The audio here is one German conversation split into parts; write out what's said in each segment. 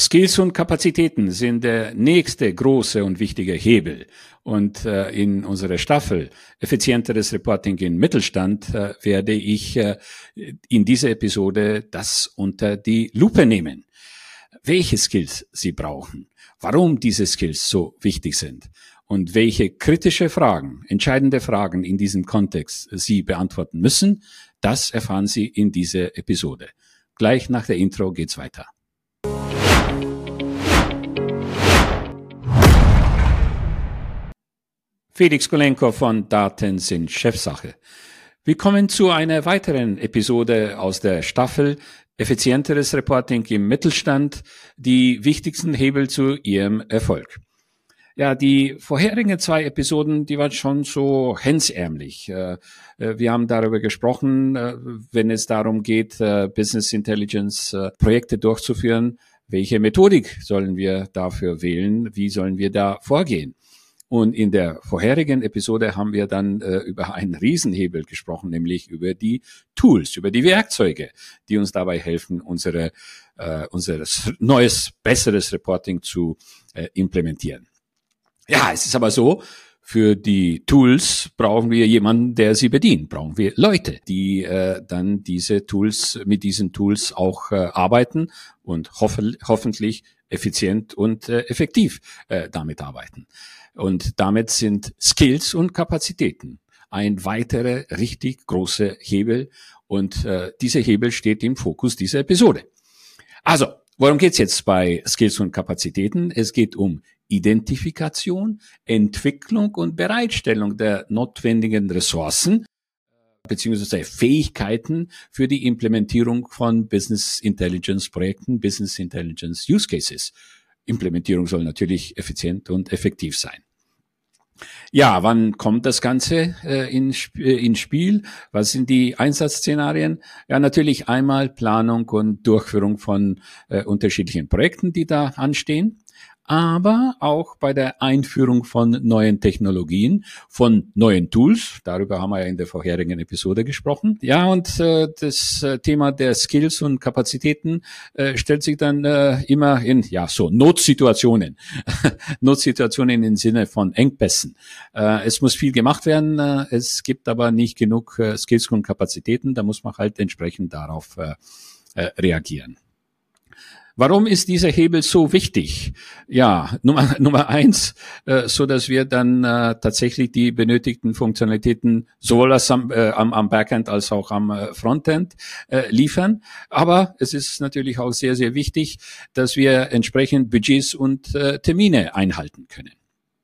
Skills und Kapazitäten sind der nächste große und wichtige Hebel. Und in unserer Staffel Effizienteres Reporting im Mittelstand werde ich in dieser Episode das unter die Lupe nehmen. Welche Skills Sie brauchen, warum diese Skills so wichtig sind und welche kritische Fragen, entscheidende Fragen in diesem Kontext Sie beantworten müssen, das erfahren Sie in dieser Episode. Gleich nach der Intro geht's weiter. Felix Golenko von Daten sind Chefsache. Willkommen zu einer weiteren Episode aus der Staffel Effizienteres Reporting im Mittelstand, die wichtigsten Hebel zu Ihrem Erfolg. Ja, die vorherigen 2 Episoden, die waren schon so hemdsärmlich. Wir haben darüber gesprochen, wenn es darum geht, Business Intelligence Projekte durchzuführen, welche Methodik sollen wir dafür wählen, wie sollen wir da vorgehen. Und in der vorherigen Episode haben wir dann über einen Riesenhebel gesprochen, nämlich über die Tools, über die Werkzeuge, die uns dabei helfen, unser neues, besseres Reporting zu implementieren. Ja, es ist aber so, für die Tools brauchen wir jemanden, der sie bedient, brauchen wir Leute, die dann mit diesen Tools auch arbeiten und hoffentlich effizient und effektiv damit arbeiten. Und damit sind Skills und Kapazitäten ein weiterer richtig großer Hebel. Und dieser Hebel steht im Fokus dieser Episode. Also, worum geht's jetzt bei Skills und Kapazitäten? Es geht um Identifikation, Entwicklung und Bereitstellung der notwendigen Ressourcen beziehungsweise Fähigkeiten für die Implementierung von Business Intelligence Projekten, Business Intelligence Use Cases. Implementierung soll natürlich effizient und effektiv sein. Ja, wann kommt das Ganze ins Spiel? Was sind die Einsatzszenarien? Ja, natürlich einmal Planung und Durchführung von unterschiedlichen Projekten, die da anstehen, aber auch bei der Einführung von neuen Technologien, von neuen Tools. Darüber haben wir ja in der vorherigen Episode gesprochen. Ja, und das Thema der Skills und Kapazitäten stellt sich dann immer in Notsituationen. Notsituationen im Sinne von Engpässen. Es muss viel gemacht werden, es gibt aber nicht genug Skills und Kapazitäten. Da muss man halt entsprechend darauf reagieren. Warum ist dieser Hebel so wichtig? Ja, Nummer 1, so dass wir dann tatsächlich die benötigten Funktionalitäten sowohl am Backend als auch am Frontend liefern. Aber es ist natürlich auch sehr, sehr wichtig, dass wir entsprechend Budgets und Termine einhalten können.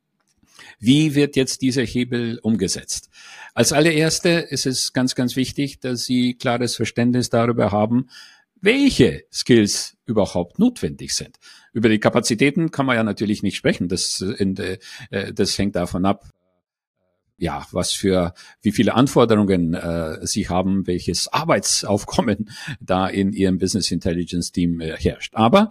Wie wird jetzt dieser Hebel umgesetzt? Als allererste ist es ganz, ganz wichtig, dass Sie klares Verständnis darüber haben, welche Skills überhaupt notwendig sind. Über die Kapazitäten kann man ja natürlich nicht sprechen. Das hängt davon ab, ja, wie viele Anforderungen Sie haben, welches Arbeitsaufkommen da in Ihrem Business Intelligence Team herrscht. Aber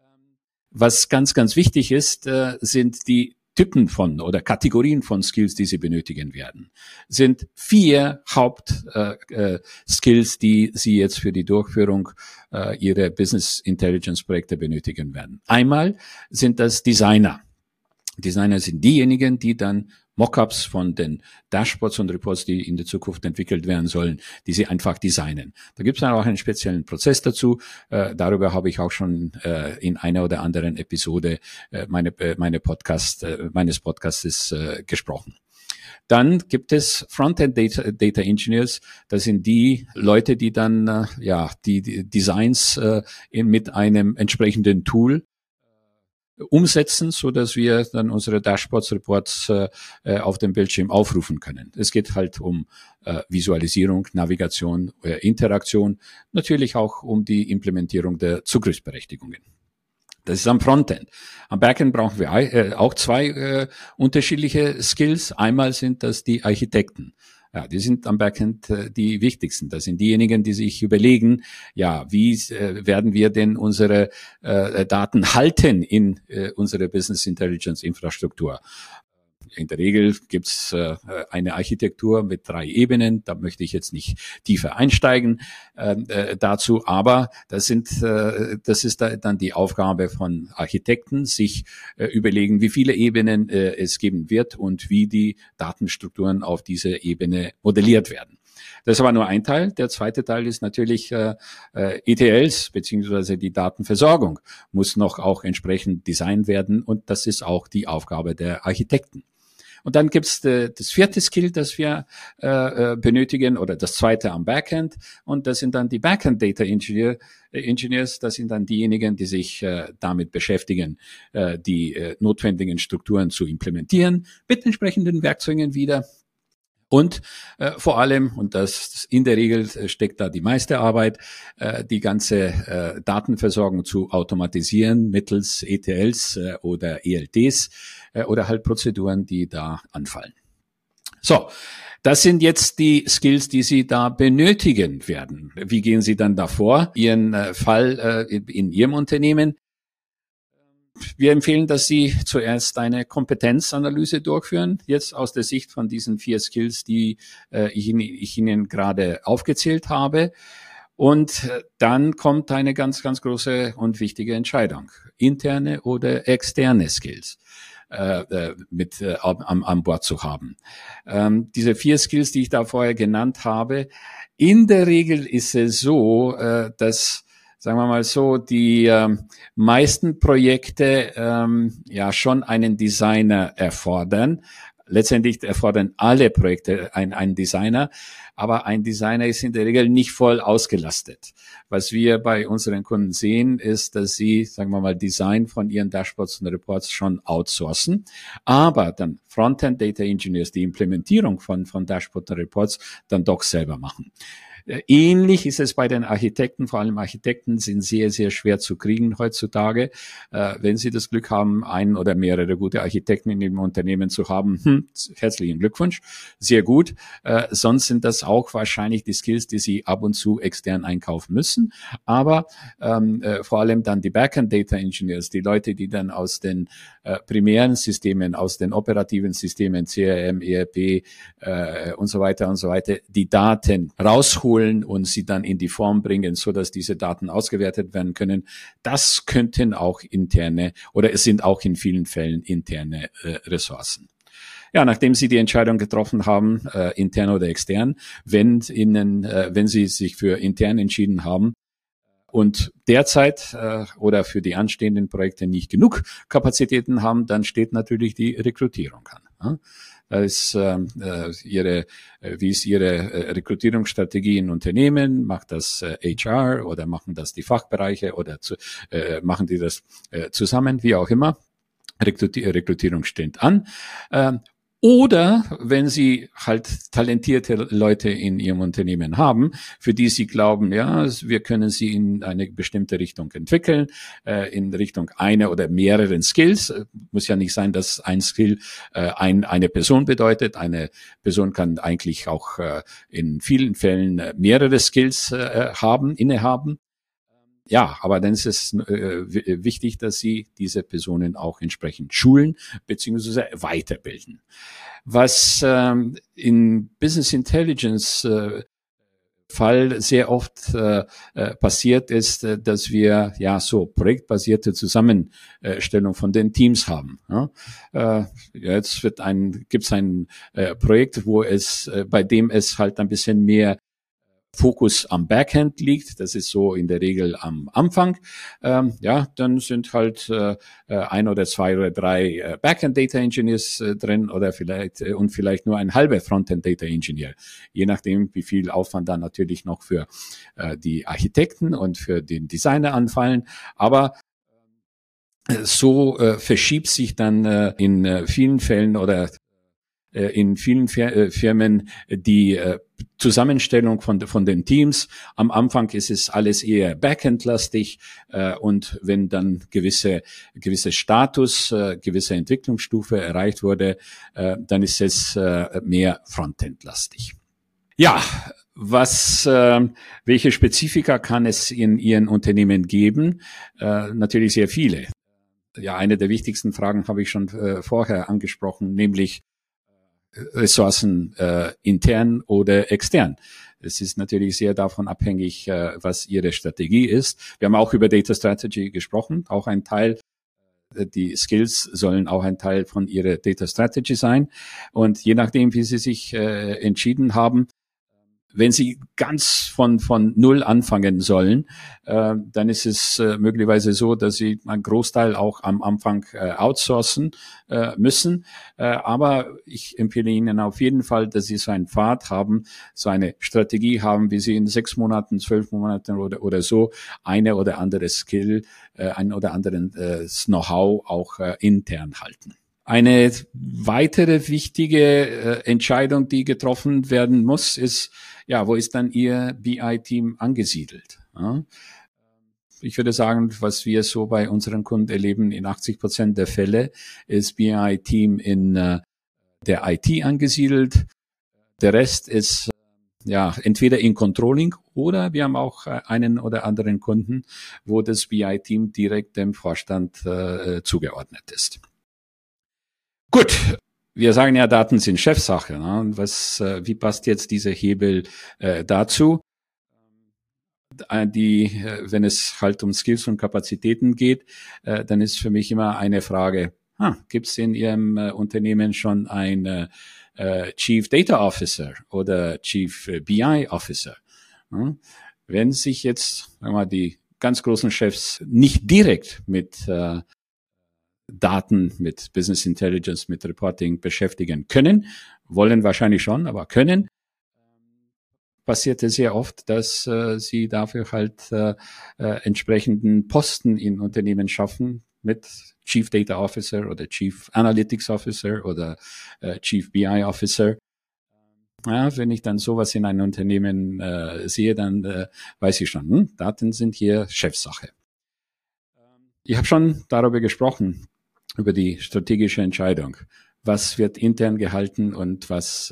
was ganz, ganz wichtig ist, sind die Typen von oder Kategorien von Skills, die Sie benötigen werden. Sind 4 Hauptskills, die Sie jetzt für die Durchführung Ihrer Business Intelligence Projekte benötigen werden. Einmal sind das Designer. Designer sind diejenigen, die dann Mockups von den Dashboards und Reports, die in der Zukunft entwickelt werden sollen, die sie einfach designen. Da gibt es dann auch einen speziellen Prozess dazu. Darüber habe ich auch schon in einer oder anderen Episode meines Podcastes gesprochen. Dann gibt es Frontend Data Engineers. Das sind die Leute, die dann die Designs mit einem entsprechenden Tool umsetzen, so dass wir dann unsere Dashboards, Reports auf dem Bildschirm aufrufen können. Es geht halt um Visualisierung, Navigation, Interaktion, natürlich auch um die Implementierung der Zugriffsberechtigungen. Das ist am Frontend. Am Backend brauchen wir auch 2 unterschiedliche Skills. Einmal sind das die Architekten. Ja, die sind am Backend die wichtigsten. Das sind diejenigen, die sich überlegen, ja, wie werden wir denn unsere Daten halten in unsere Business Intelligence Infrastruktur? in der Regel gibt's eine Architektur mit 3 Ebenen. Da möchte ich jetzt nicht tiefer einsteigen dazu, aber das ist dann die Aufgabe von Architekten, sich überlegen, wie viele Ebenen es geben wird und wie die Datenstrukturen auf dieser Ebene modelliert werden. Das ist aber nur ein Teil. Der zweite Teil ist natürlich ETLs beziehungsweise die Datenversorgung muss noch auch entsprechend designt werden und das ist auch die Aufgabe der Architekten. Und dann gibt's das vierte Skill, das wir benötigen, oder das zweite am Backend. Und das sind dann die Backend Data Engineers. Das sind dann diejenigen, die sich damit beschäftigen, die notwendigen Strukturen zu implementieren, mit entsprechenden Werkzeugen wieder. Und vor allem, und das in der Regel steckt da die meiste Arbeit, die ganze Datenversorgung zu automatisieren mittels ETLs oder ELTs oder halt Prozeduren, die da anfallen. So, das sind jetzt die Skills, die Sie da benötigen werden. Wie gehen Sie dann davor? Ihren Fall in Ihrem Unternehmen. Wir empfehlen, dass Sie zuerst eine Kompetenzanalyse durchführen, jetzt aus der Sicht von diesen 4 Skills, die ich Ihnen gerade aufgezählt habe. Und dann kommt eine ganz, ganz große und wichtige Entscheidung. Interne oder externe Skills mit an Bord zu haben. Diese 4 Skills, die ich da vorher genannt habe, in der Regel ist es so, dass sagen wir mal so, die meisten Projekte ja schon einen Designer erfordern. Letztendlich erfordern alle Projekte einen Designer, aber ein Designer ist in der Regel nicht voll ausgelastet. Was wir bei unseren Kunden sehen, ist, dass sie, sagen wir mal, Design von ihren Dashboards und Reports schon outsourcen, aber dann Frontend Data Engineers die Implementierung von Dashboards und Reports dann doch selber machen. Ähnlich ist es bei den Architekten. Vor allem Architekten sind sehr, sehr schwer zu kriegen heutzutage. Wenn Sie das Glück haben, einen oder mehrere gute Architekten in Ihrem Unternehmen zu haben, herzlichen Glückwunsch, sehr gut. Sonst sind das auch wahrscheinlich die Skills, die Sie ab und zu extern einkaufen müssen. Aber vor allem dann die Backend Data Engineers, die Leute, die dann aus den primären Systemen, aus den operativen Systemen, CRM, ERP und so weiter, die Daten rausholen und sie dann in die Form bringen, so dass diese Daten ausgewertet werden können. Das könnten auch interne oder es sind auch in vielen Fällen interne Ressourcen. Ja, nachdem Sie die Entscheidung getroffen haben, intern oder extern, wenn Sie sich für intern entschieden haben und derzeit oder für die anstehenden Projekte nicht genug Kapazitäten haben, dann steht natürlich die Rekrutierung an. Ja? Wie ist Ihre Rekrutierungsstrategie in Unternehmen? Macht das HR oder machen das die Fachbereiche oder machen die das zusammen? Wie auch immer. Rekrutierung steht an. Oder wenn Sie halt talentierte Leute in Ihrem Unternehmen haben, für die Sie glauben, ja, wir können sie in eine bestimmte Richtung entwickeln, in Richtung einer oder mehreren Skills. Muss ja nicht sein, dass ein Skill eine Person bedeutet. Eine Person kann eigentlich auch in vielen Fällen mehrere Skills innehaben. Ja, aber dann ist es wichtig, dass Sie diese Personen auch entsprechend schulen bzw. weiterbilden. Was in Business Intelligence Fall sehr oft passiert ist, dass wir ja so projektbasierte Zusammenstellung von den Teams haben. Ja? Jetzt gibt's ein Projekt, bei dem es halt ein bisschen mehr Fokus am Backend liegt, das ist so in der Regel am Anfang, dann sind halt 1 oder 2 oder 3 Backend Data Engineers drin oder vielleicht nur ein halber Frontend Data Engineer, je nachdem, wie viel Aufwand dann natürlich noch für die Architekten und für den Designer anfallen, aber so verschiebt sich dann in vielen Fällen oder in vielen Firmen die Zusammenstellung von den Teams. Am Anfang ist es alles eher Backend-lastig und wenn dann gewisse Status, gewisse Entwicklungsstufe erreicht wurde, dann ist es mehr Frontend-lastig. Ja, welche Spezifika kann es in Ihren Unternehmen geben? Natürlich sehr viele. ja, eine der wichtigsten Fragen habe ich schon vorher angesprochen, nämlich Ressourcen intern oder extern. Es ist natürlich sehr davon abhängig, was Ihre Strategie ist. Wir haben auch über Data Strategy gesprochen, auch ein Teil. Die Skills sollen auch ein Teil von Ihrer Data Strategy sein. Und je nachdem, wie Sie sich entschieden haben, wenn Sie ganz von Null anfangen sollen, dann ist es möglicherweise so, dass Sie einen Großteil auch am Anfang outsourcen müssen. Aber ich empfehle Ihnen auf jeden Fall, dass Sie so einen Pfad haben, so eine Strategie haben, wie Sie in 6 Monaten, 12 Monaten oder so eine oder andere Skill, ein oder anderen Know-how auch intern halten. Eine weitere wichtige Entscheidung, die getroffen werden muss, ist, ja, wo ist dann Ihr BI-Team angesiedelt? Ja? Ich würde sagen, was wir so bei unseren Kunden erleben, in 80% der Fälle ist BI-Team in der IT angesiedelt. Der Rest ist ja entweder in Controlling oder wir haben auch einen oder anderen Kunden, wo das BI-Team direkt dem Vorstand zugeordnet ist. Gut, wir sagen ja, Daten sind Chefsache. Ne? Und wie passt jetzt dieser Hebel dazu? Wenn es halt um Skills und Kapazitäten geht, dann ist für mich immer eine Frage, gibt es in Ihrem Unternehmen schon ein Chief Data Officer oder Chief BI Officer? Wenn sich jetzt sagen wir mal, die ganz großen Chefs nicht direkt mit Daten, mit Business Intelligence, mit Reporting beschäftigen können, wollen wahrscheinlich schon, aber können, passiert es sehr oft, dass sie dafür halt entsprechenden Posten in Unternehmen schaffen mit Chief Data Officer oder Chief Analytics Officer oder Chief BI Officer. Ja, wenn ich dann sowas in einem Unternehmen sehe, dann weiß ich schon, Daten sind hier Chefsache. Ich habe schon darüber gesprochen, über die strategische Entscheidung. Was wird intern gehalten und was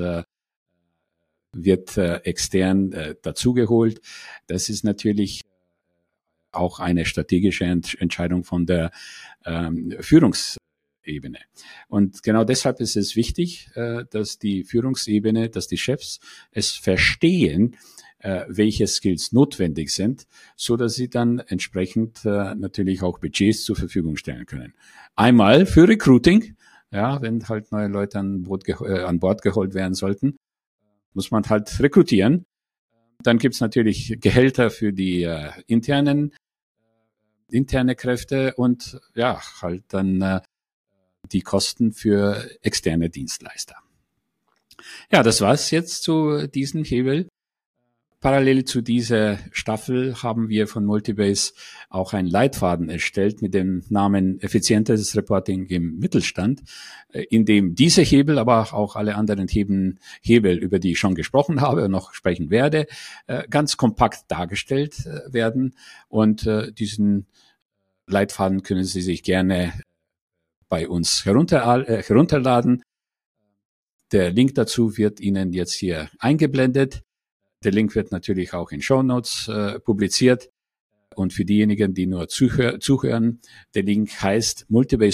wird extern dazugeholt? Das ist natürlich auch eine strategische Entscheidung von der Führungsebene. Und genau deshalb ist es wichtig, dass die Führungsebene, dass die Chefs es verstehen, welche Skills notwendig sind, so dass sie dann entsprechend natürlich auch Budgets zur Verfügung stellen können. Einmal für Recruiting, ja, wenn halt neue Leute an Bord geholt werden sollten, muss man halt rekrutieren. Dann gibt's natürlich Gehälter für die interne Kräfte und ja, halt dann die Kosten für externe Dienstleister. Ja, das war's jetzt zu diesem Hebel. Parallel zu dieser Staffel haben wir von Multibase auch einen Leitfaden erstellt mit dem Namen Effizientes Reporting im Mittelstand, in dem diese Hebel, aber auch alle anderen Hebel, über die ich schon gesprochen habe und noch sprechen werde, ganz kompakt dargestellt werden. Und diesen Leitfaden können Sie sich gerne bei uns herunterladen. Der Link dazu wird Ihnen jetzt hier eingeblendet. Der Link wird natürlich auch in Shownotes publiziert. Und für diejenigen, die nur zuhören, der Link heißt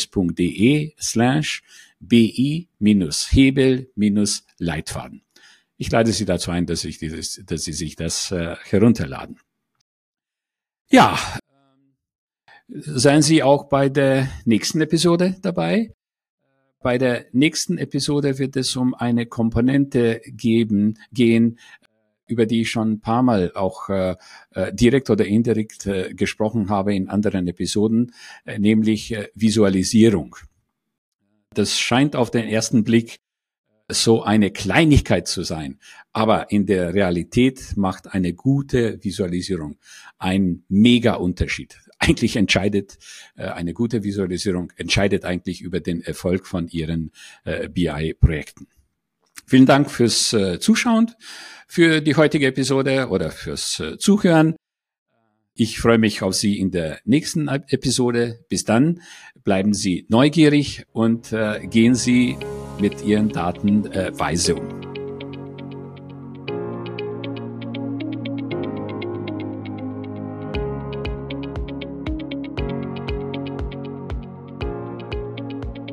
multibase.de/bi-hebel-leitfaden. Ich lade Sie dazu ein, dass Sie sich das herunterladen. Ja, seien Sie auch bei der nächsten Episode dabei. Bei der nächsten Episode wird es um eine Komponente gehen, über die ich schon ein paar Mal auch direkt oder indirekt gesprochen habe in anderen Episoden, nämlich Visualisierung. Das scheint auf den ersten Blick so eine Kleinigkeit zu sein, aber in der Realität macht eine gute Visualisierung einen Mega-Unterschied. Eigentlich entscheidet eine gute Visualisierung eigentlich über den Erfolg von Ihren BI-Projekten. Vielen Dank fürs Zuschauen, für die heutige Episode oder fürs Zuhören. Ich freue mich auf Sie in der nächsten Episode. Bis dann, bleiben Sie neugierig und gehen Sie mit Ihren Daten weise um.